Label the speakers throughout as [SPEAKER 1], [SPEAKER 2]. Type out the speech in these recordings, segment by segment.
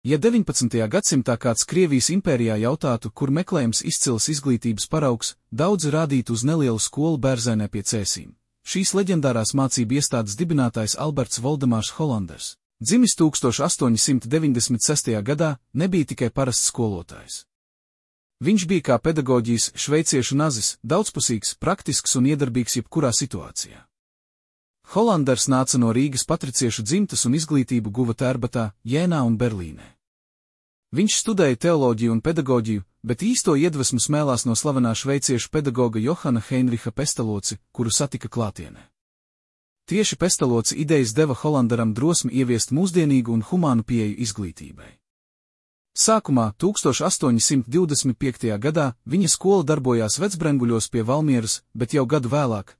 [SPEAKER 1] Ja 19. gadsimtā kāds Krievijas impērijā jautātu, kur meklējams izcils izglītības paraugs, daudzi rādītu uz nelielu skolu Bērzainē pie Cēsīm. Šīs leģendārās mācību iestādes dibinātājs Alberts Voldemārs Holanders, dzimis 1896. gadā, nebija tikai parasts skolotājs. Viņš bija kā pedagoģijas šveiciešu nazis, daudzpusīgs, praktisks un iedarbīgs jebkurā situācijā. Holanders nāca no Rīgas patriciešu dzimtas un izglītību guva Tērbatā, Jēnā un Berlīnē. Viņš studēja teoloģiju un pedagoģiju, bet īsto iedvesmu smēlās no slavenā šveiciešu pedagoga Johana Heinricha Pestaloci, kuru satika klātienē. Tieši Pestaloci idejas deva Holanderam drosmi ieviest mūsdienīgu un humānu pieeju izglītībai. Sākumā, 1825. gadā, viņa skola darbojās Vecbrenguļos pie Valmieras, bet jau gadu vēlāk,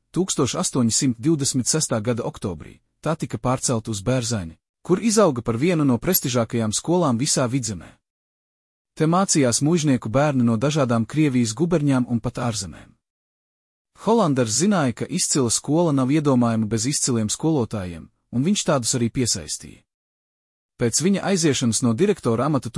[SPEAKER 1] 1826. gada oktobrī, tā tika pārcelta uz Bērzaini, kur izauga par vienu no prestižākajām skolām visā Vidzemē. Te mācījās muižnieku bērni no dažādām Krievijas guberņām un pat ārzemēm. Holanders zināja, ka izcila skola nav iedomājama bez izciliem skolotājiem, un viņš tādus arī piesaistīja. Pēc viņa aiziešanas no direktora amata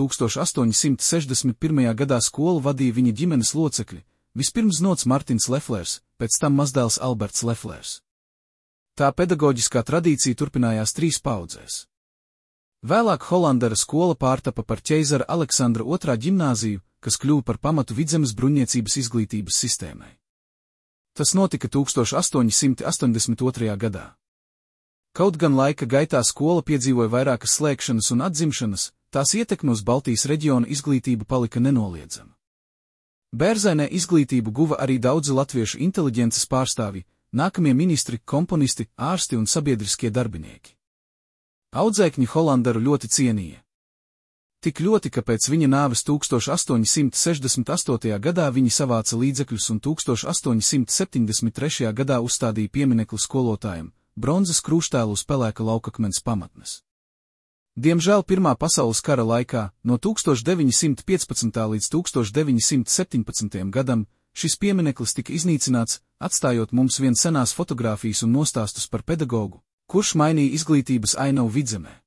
[SPEAKER 1] 1861. gadā skolu vadīja viņa ģimenes locekļi, vispirms nots Martins Leflers, pēc tam mazdēls Alberts Leflers. Tā pedagoģiskā tradīcija turpinājās 3 paudzēs. Vēlāk Holandera skola pārtapa par ķeizara Aleksandra II ģimnāziju, kas kļuva par pamatu Vidzemes bruņniecības izglītības sistēmai. Tas notika 1882. gadā. Kaut gan laika gaitā skola piedzīvoja vairākas slēgšanas un atzimšanas, tās ietekme uz Baltijas reģiona izglītību palika nenoliedzama. Bērzainē izglītību guva arī daudzi latviešu inteliģences pārstāvji, nākamie ministri, komponisti, ārsti un sabiedriskie darbinieki. Audzēkņi Holanderu ļoti cienīja. Tik ļoti, ka pēc viņa nāves 1868. gadā viņi savāca līdzekļus un 1873. gadā uzstādīja pieminekli skolotājiem, bronzas krūštēlu uz pelēka laukakmens pamatnes. Diemžēl Pirmā pasaules kara laikā, no 1915. līdz 1917. gadam, šis piemineklis tika iznīcināts, atstājot mums vien senās fotogrāfijas un nostāstus par pedagogu, kurš mainīja izglītības ainavu Vidzemē.